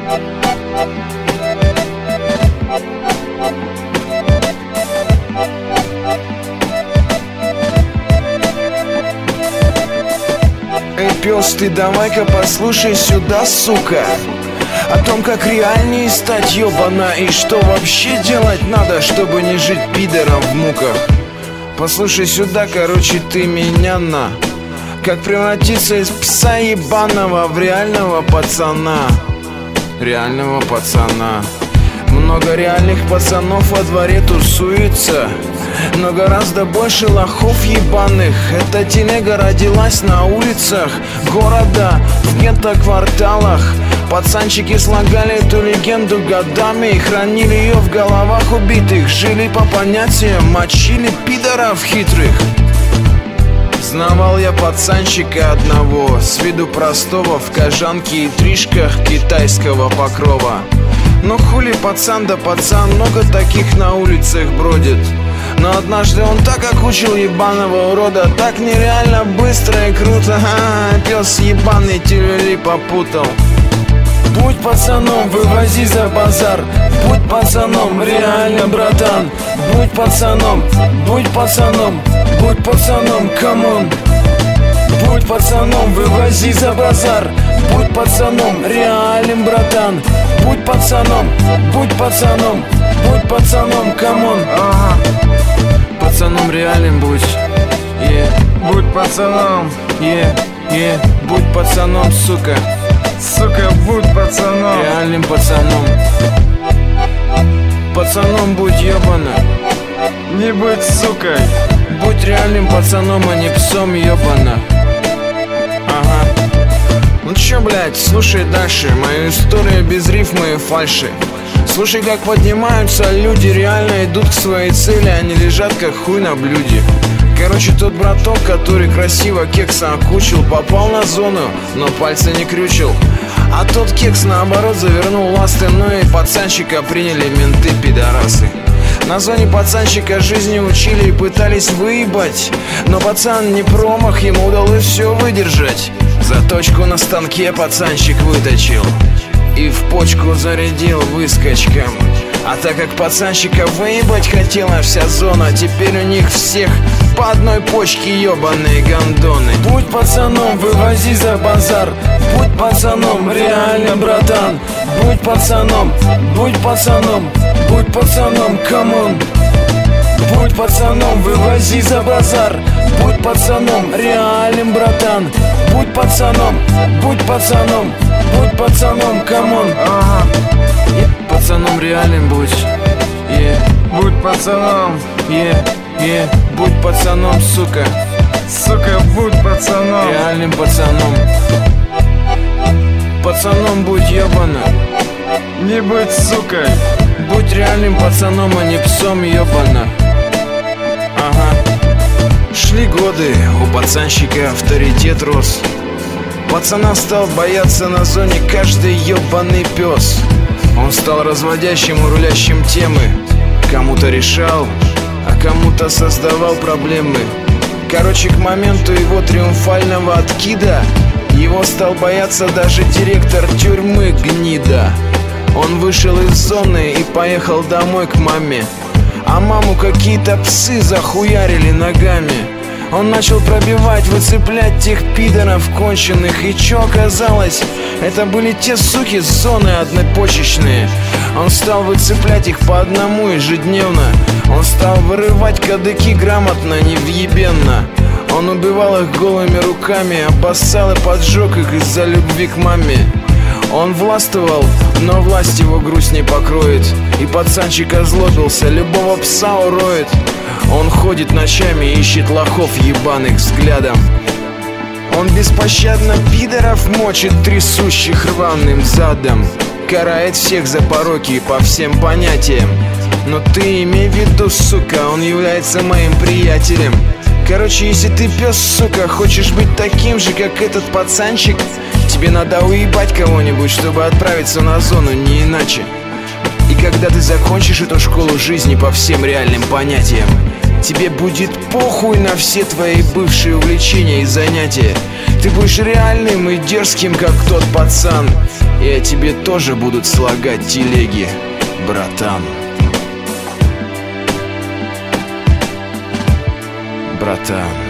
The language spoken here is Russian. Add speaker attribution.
Speaker 1: Эй, пёс, ты давай-ка послушай сюда, сука, о том, как реальнее стать, ёбана, и что вообще делать надо, чтобы не жить пидором в муках. Послушай сюда, короче, ты меня на. Как превратиться из пса ебаного в реального пацана. Реального пацана. Много реальных пацанов во дворе тусуется, но гораздо больше лохов ебаных. Эта телега родилась на улицах города, в гетто-кварталах. Пацанчики слагали эту легенду годами и хранили ее в головах убитых. Жили по понятиям, мочили пидоров хитрых. Знавал я пацанчика одного, с виду простого, в кожанке и тришках китайского покрова. Но хули пацан да пацан, много таких на улицах бродит. Но однажды он так окучил ебаного урода, так нереально быстро и круто. Пес ебаный тюлюли попутал. Будь пацаном, вывози за базар. Будь пацаном, реально, братан. Будь пацаном, будь пацаном, будь пацаном, камон. Будь пацаном, вывози за базар. Будь пацаном, реальным, братан. Будь пацаном, будь пацаном, будь пацаном, камон. Пацаном реальным будь, будь пацаном, будь пацаном, сука. Сука, будь пацаном, реальным пацаном. Пацаном будь, ёбана. Не будь сукой. Будь реальным пацаном, а не псом, ёбана. Ну чё, блядь, слушай дальше мою историю без рифмы и фальши. Слушай, как поднимаются люди, реально идут к своей цели, они лежат как хуй на блюде. Короче, тот браток, который красиво кекса окучил, попал на зону, но пальцы не крючил. А тот кекс, наоборот, завернул ласты, ну и пацанчика приняли менты-пидорасы. На зоне пацанчика жизни учили и пытались выебать, но пацан не промах, ему удалось все выдержать. Заточку на станке пацанчик выточил и в почку зарядил выскочкам. А так как пацанчика выебать хотела вся зона, теперь у них всех по одной почке ебаные гондоны. Будь пацаном, вывози за базар. Будь пацаном, реально, братан. Будь пацаном, будь пацаном, будь пацаном, камон. Будь пацаном, вывози за базар. Будь пацаном, реальным, братан. Будь пацаном, будь пацаном, будь пацаном, камон. Пацаном реальным будь, будь пацаном, будь пацаном, сука. Сука, будь пацаном, реальным пацаном. Пацаном будь, ёбана. Не будь сукой. Будь реальным пацаном, а не псом, ёбана. Шли годы, у пацанчика авторитет рос. Пацана стал бояться на зоне каждый ёбаный пес. Он стал разводящим и рулящим темы. Кому-то решал, а кому-то создавал проблемы. Короче, к моменту его триумфального откида его стал бояться даже директор тюрьмы, гнида. Он вышел из зоны и поехал домой к маме, а маму какие-то псы захуярили ногами. Он начал пробивать, выцеплять тех пидоров конченых. И чё оказалось? Это были те суки с зоны однопочечные. Он стал выцеплять их по одному ежедневно. Он стал вырывать кадыки грамотно, невъебенно. Он убивал их голыми руками, обоссал и поджег их из-за любви к маме. Он властвовал, но власть его грусть не покроет. И пацанчик озлобился, любого пса уроет. Он ходит ночами и ищет лохов ебаных взглядом. Он беспощадно пидоров мочит, трясущих рваным задом. Карает всех за пороки по всем понятиям. Но ты имей в виду, сука, он является моим приятелем. Короче, если ты пес, сука, хочешь быть таким же, как этот пацанчик, тебе надо уебать кого-нибудь, чтобы отправиться на зону, не иначе. И когда ты закончишь эту школу жизни по всем реальным понятиям, Тебе будет похуй на все твои бывшие увлечения и занятия. Ты будешь реальным и дерзким, как тот пацан. И о тебе тоже будут слагать телеги, братан. Братан.